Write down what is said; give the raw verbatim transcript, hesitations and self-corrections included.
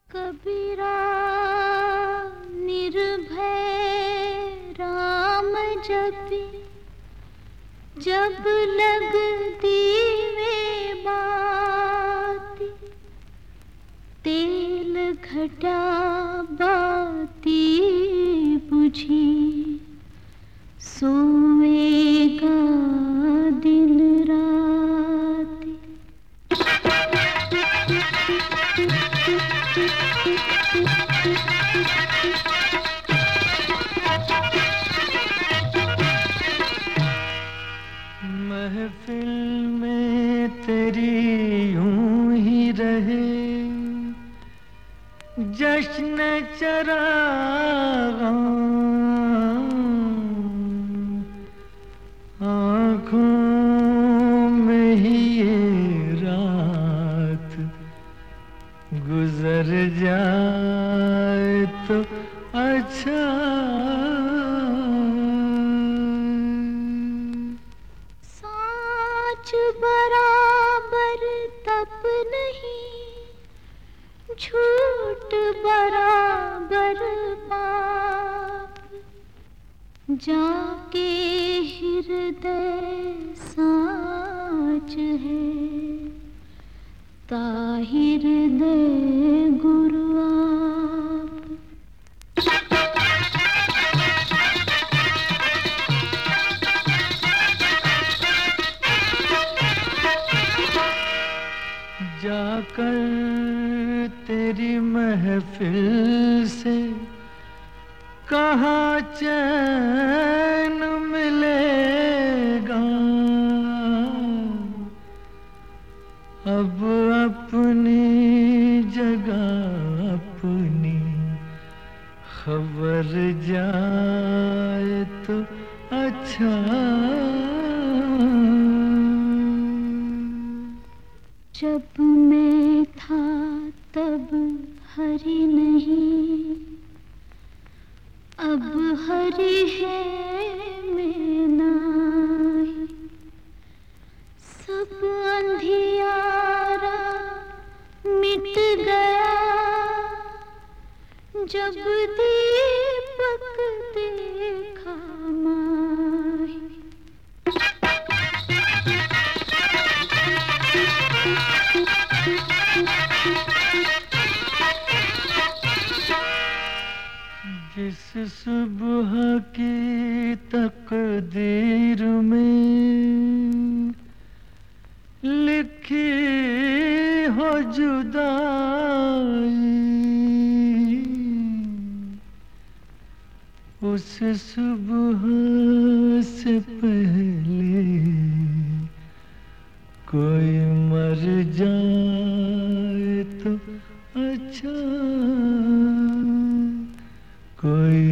कबीरा निर्भय राम जपी, जब लग दीवे बाती, तेल घटा बाती बुझी, सोएगा दिन राती। महफिल में तेरी यूं ही रहे जश्न चरागां, आँखों में ही ये रात गुजर जाए तो अच्छा। साँच बराबर तप नहीं, झूठ बराबर पाप, जाके हृदय साँच है, ताहिर दे गुरु आप। जाकर तेरी महफिल से कहाँ चैन मिलेगा, अब अपनी जगह अपनी खबर जाए तो अच्छा। जब मैं था तब हरि नहीं, अब हरि है मैं नाही, सब अंधियारा मिट गया, जब दीपक देखा माही। जिस सुबह की तकदीर में लिखी हो जुदाई, उस सुबह से पहले कोई मर जाए तो अच्छा, कोई